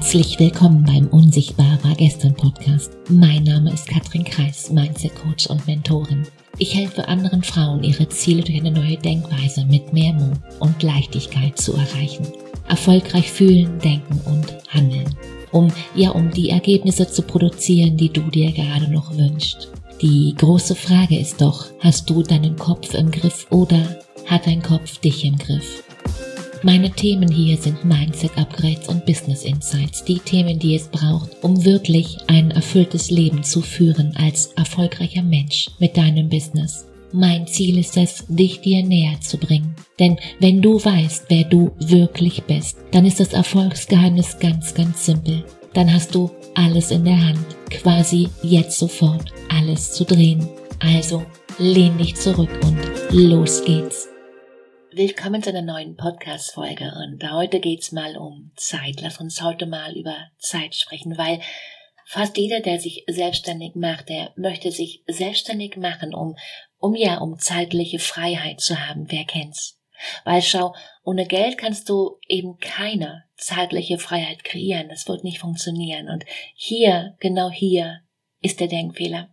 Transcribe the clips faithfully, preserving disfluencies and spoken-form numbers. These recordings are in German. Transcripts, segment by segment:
Herzlich willkommen beim Unsichtbar war gestern Podcast. Mein Name ist Katrin Kreis, Mindset Coach und Mentorin. Ich helfe anderen Frauen, ihre Ziele durch eine neue Denkweise mit mehr Mut und Leichtigkeit zu erreichen. Erfolgreich fühlen, denken und handeln. Um, ja, um die Ergebnisse zu produzieren, die du dir gerade noch wünschst. Die große Frage ist doch, hast du deinen Kopf im Griff oder hat dein Kopf dich im Griff? Meine Themen hier sind Mindset-Upgrades und Business-Insights, die Themen, die es braucht, um wirklich ein erfülltes Leben zu führen als erfolgreicher Mensch mit deinem Business. Mein Ziel ist es, dich dir näher zu bringen. Denn wenn du weißt, wer du wirklich bist, dann ist das Erfolgsgeheimnis ganz, ganz simpel. Dann hast du alles in der Hand, quasi jetzt sofort alles zu drehen. Also lehn dich zurück und los geht's. Willkommen zu einer neuen Podcast-Folge und heute geht's mal um Zeit. Lass uns heute mal über Zeit sprechen, weil fast jeder, der sich selbstständig macht, der möchte sich selbstständig machen, um, um ja, um zeitliche Freiheit zu haben. Wer kennt's? Weil schau, ohne Geld kannst du eben keine zeitliche Freiheit kreieren. Das wird nicht funktionieren. Und hier, genau hier, ist der Denkfehler.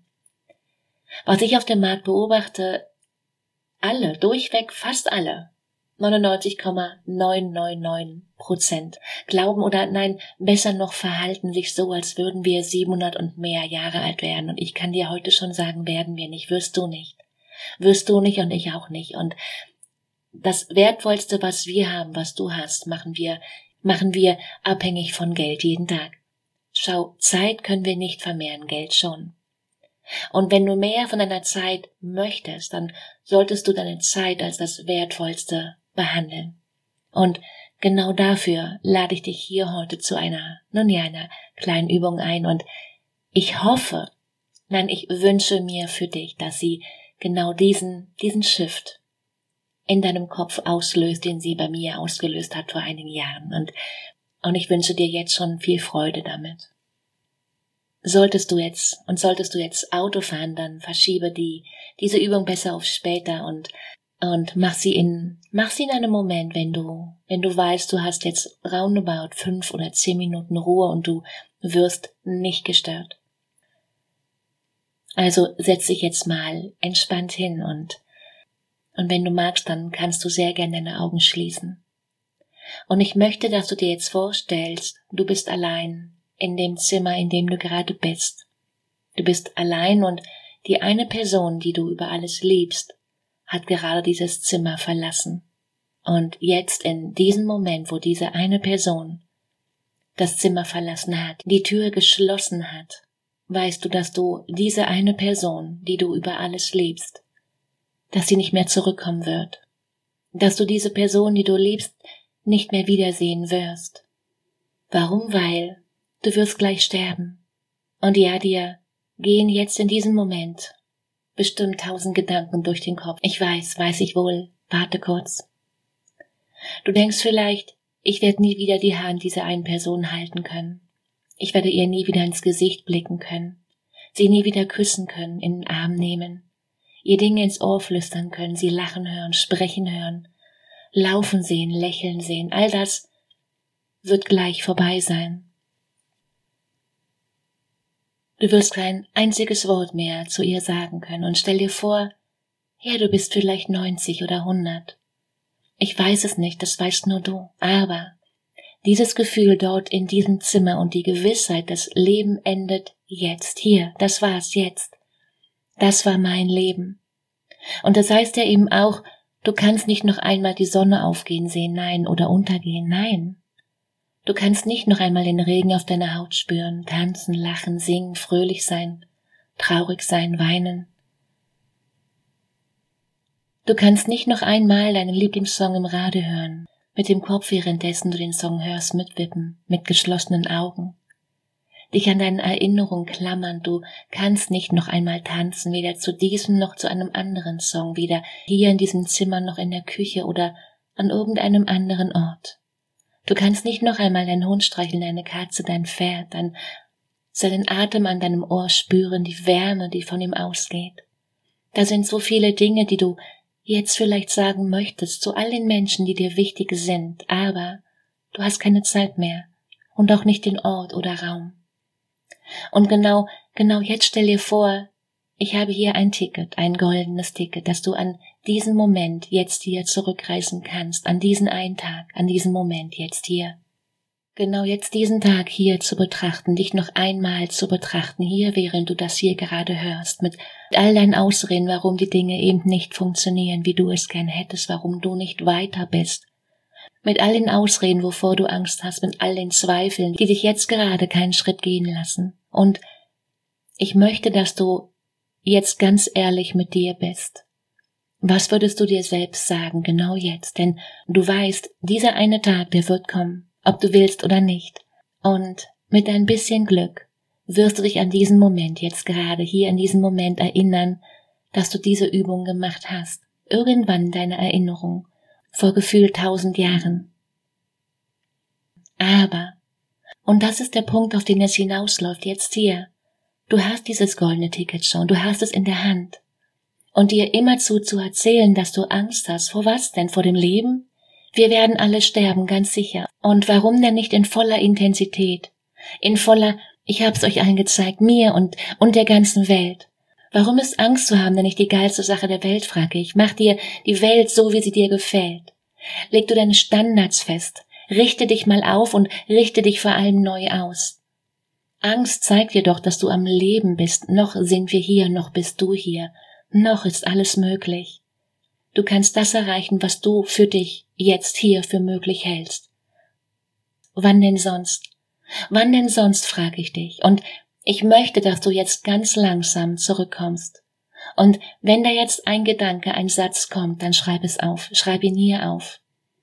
Was ich auf dem Markt beobachte, alle, durchweg, fast alle, neunundneunzig Komma neunhundertneunundneunzig Prozent glauben oder nein, besser noch verhalten sich so, als würden wir siebenhundert und mehr Jahre alt werden. Und ich kann dir heute schon sagen, werden wir nicht, wirst du nicht. Wirst du nicht und ich auch nicht. Und das Wertvollste, was wir haben, was du hast, machen wir, machen wir abhängig von Geld jeden Tag. Schau, Zeit können wir nicht vermehren, Geld schon. Und wenn du mehr von deiner Zeit möchtest, dann solltest du deine Zeit als das Wertvollste behandeln. Und genau dafür lade ich dich hier heute zu einer, nun ja, einer kleinen Übung ein. Und ich hoffe, nein, ich wünsche mir für dich, dass sie genau diesen, diesen Shift in deinem Kopf auslöst, den sie bei mir ausgelöst hat vor einigen Jahren. Und, und ich wünsche dir jetzt schon viel Freude damit. Solltest du jetzt, und solltest du jetzt Auto fahren, dann verschiebe die, diese Übung besser auf später und, und mach sie in, mach sie in einem Moment, wenn du, wenn du weißt, du hast jetzt roundabout fünf oder zehn Minuten Ruhe und du wirst nicht gestört. Also setz dich jetzt mal entspannt hin und, und wenn du magst, dann kannst du sehr gerne deine Augen schließen. Und ich möchte, dass du dir jetzt vorstellst, du bist allein in dem Zimmer, in dem du gerade bist. Du bist allein und die eine Person, die du über alles liebst, hat gerade dieses Zimmer verlassen. Und jetzt in diesem Moment, wo diese eine Person das Zimmer verlassen hat, die Tür geschlossen hat, weißt du, dass du diese eine Person, die du über alles liebst, dass sie nicht mehr zurückkommen wird. Dass du diese Person, die du liebst, nicht mehr wiedersehen wirst. Warum? Weil du wirst gleich sterben. Und ja, dir gehen jetzt in diesem Moment bestimmt tausend Gedanken durch den Kopf. Ich weiß, weiß ich wohl. Warte kurz. Du denkst vielleicht, ich werde nie wieder die Hand dieser einen Person halten können. Ich werde ihr nie wieder ins Gesicht blicken können. Sie nie wieder küssen können, in den Arm nehmen. Ihr Dinge ins Ohr flüstern können, sie lachen hören, sprechen hören, laufen sehen, lächeln sehen. All das wird gleich vorbei sein. Du wirst kein einziges Wort mehr zu ihr sagen können und stell dir vor, ja, du bist vielleicht neunzig oder hundert. Ich weiß es nicht, das weißt nur du. Aber dieses Gefühl dort in diesem Zimmer und die Gewissheit, das Leben endet jetzt, hier, das war's jetzt. Das war mein Leben. Und das heißt ja eben auch, du kannst nicht noch einmal die Sonne aufgehen sehen, nein, oder untergehen, nein. Du kannst nicht noch einmal den Regen auf deiner Haut spüren, tanzen, lachen, singen, fröhlich sein, traurig sein, weinen. Du kannst nicht noch einmal deinen Lieblingssong im Radio hören, mit dem Kopf währenddessen du den Song hörst mitwippen, mit geschlossenen Augen. Dich an deinen Erinnerungen klammern, du kannst nicht noch einmal tanzen, weder zu diesem noch zu einem anderen Song, weder hier in diesem Zimmer noch in der Küche oder an irgendeinem anderen Ort. Du kannst nicht noch einmal deinen Hund streicheln, deine Katze, dein Pferd, dein, seinen Atem an deinem Ohr spüren, die Wärme, die von ihm ausgeht. Da sind so viele Dinge, die du jetzt vielleicht sagen möchtest zu all den Menschen, die dir wichtig sind, aber du hast keine Zeit mehr. und auch nicht den Ort oder Raum. Und genau, genau jetzt stell dir vor, ich habe hier ein Ticket, ein goldenes Ticket, dass du an diesen Moment jetzt hier zurückreisen kannst, an diesen einen Tag, an diesen Moment jetzt hier. Genau jetzt diesen Tag hier zu betrachten, dich noch einmal zu betrachten, hier, während du das hier gerade hörst, mit all deinen Ausreden, warum die Dinge eben nicht funktionieren, wie du es gern hättest, warum du nicht weiter bist. Mit all den Ausreden, wovor du Angst hast, mit all den Zweifeln, die dich jetzt gerade keinen Schritt gehen lassen. Und ich möchte, dass du jetzt ganz ehrlich mit dir bist. Was würdest du dir selbst sagen, genau jetzt? Denn du weißt, dieser eine Tag, der wird kommen, ob du willst oder nicht. Und mit ein bisschen Glück wirst du dich an diesen Moment jetzt gerade, hier in diesem Moment erinnern, dass du diese Übung gemacht hast. Irgendwann deine Erinnerung, vor gefühlt tausend Jahren. Aber, und das ist der Punkt, auf den es hinausläuft, jetzt hier, du hast dieses goldene Ticket schon, du hast es in der Hand. Und dir immerzu zu erzählen, dass du Angst hast, vor was denn? Vor dem Leben? Wir werden alle sterben, ganz sicher. Und warum denn nicht in voller Intensität? In voller, ich hab's euch allen gezeigt, mir und, und der ganzen Welt. Warum ist Angst zu haben denn nicht die geilste Sache der Welt, frage ich. Mach dir die Welt so, wie sie dir gefällt. Leg du deine Standards fest. Richte dich mal auf und richte dich vor allem neu aus. Angst zeigt dir doch, dass du am Leben bist. Noch sind wir hier, noch bist du hier. Noch ist alles möglich. Du kannst das erreichen, was du für dich jetzt hier für möglich hältst. Wann denn sonst? Wann denn sonst, frage ich dich. Und ich möchte, dass du jetzt ganz langsam zurückkommst. Und wenn da jetzt ein Gedanke, ein Satz kommt, dann schreib es auf. Schreib ihn hier auf.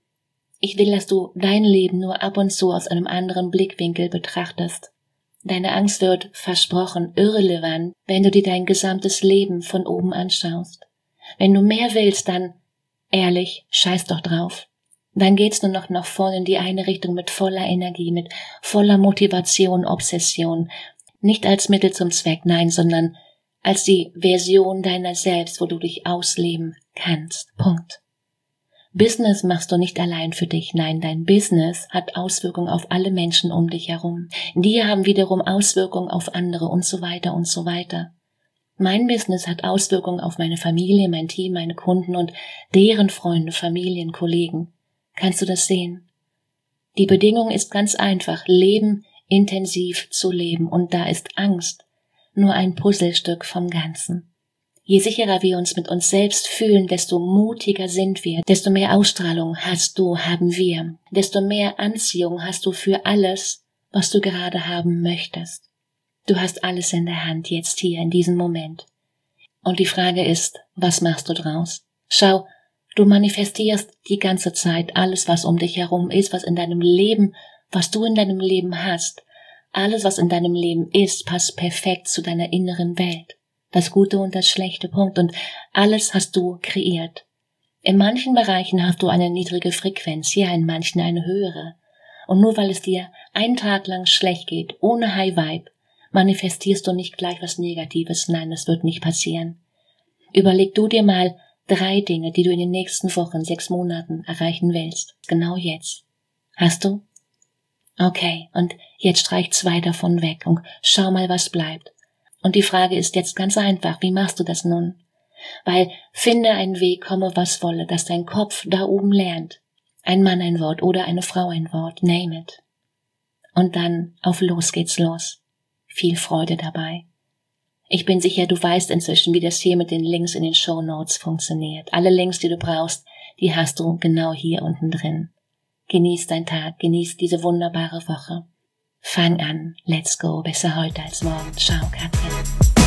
Ich will, dass du dein Leben nur ab und zu aus einem anderen Blickwinkel betrachtest. Deine Angst wird, versprochen, irrelevant, wenn du dir dein gesamtes Leben von oben anschaust. Wenn du mehr willst, dann, ehrlich, scheiß doch drauf. Dann geht's nur noch nach vorne in die eine Richtung mit voller Energie, mit voller Motivation, Obsession. Nicht als Mittel zum Zweck, nein, sondern als die Version deiner selbst, wo du dich ausleben kannst. Punkt. Business machst du nicht allein für dich, nein, dein Business hat Auswirkungen auf alle Menschen um dich herum. Die haben wiederum Auswirkungen auf andere und so weiter und so weiter. Mein Business hat Auswirkungen auf meine Familie, mein Team, meine Kunden und deren Freunde, Familien, Kollegen. Kannst du das sehen? Die Bedingung ist ganz einfach, Leben intensiv zu leben, und da ist Angst nur ein Puzzlestück vom Ganzen. Je sicherer wir uns mit uns selbst fühlen, desto mutiger sind wir, desto mehr Ausstrahlung hast du, haben wir, desto mehr Anziehung hast du für alles, was du gerade haben möchtest. Du hast alles in der Hand, jetzt hier, in diesem Moment. Und die Frage ist, was machst du draus? Schau, du manifestierst die ganze Zeit alles, was um dich herum ist, was in deinem Leben, was du in deinem Leben hast. Alles, was in deinem Leben ist, passt perfekt zu deiner inneren Welt. Das Gute und das Schlechte, Punkt. Und alles hast du kreiert. In manchen Bereichen hast du eine niedrige Frequenz, ja, in manchen eine höhere. Und nur weil es dir einen Tag lang schlecht geht, ohne High Vibe, manifestierst du nicht gleich was Negatives. Nein, das wird nicht passieren. Überleg du dir mal drei Dinge, die du in den nächsten Wochen, sechs Monaten erreichen willst. Genau jetzt. Hast du? Okay, und jetzt streich zwei davon weg und schau mal, was bleibt. Und die Frage ist jetzt ganz einfach, wie machst du das nun? Weil finde einen Weg, komme was wolle, dass dein Kopf da oben lernt. Ein Mann ein Wort oder eine Frau ein Wort, name it. Und dann auf los geht's los. Viel Freude dabei. Ich bin sicher, du weißt inzwischen, wie das hier mit den Links in den Shownotes funktioniert. Alle Links, die du brauchst, die hast du genau hier unten drin. Genieß deinen Tag, genieß diese wunderbare Woche. Fang an, let's go, besser heute als morgen. Ciao, Katrin.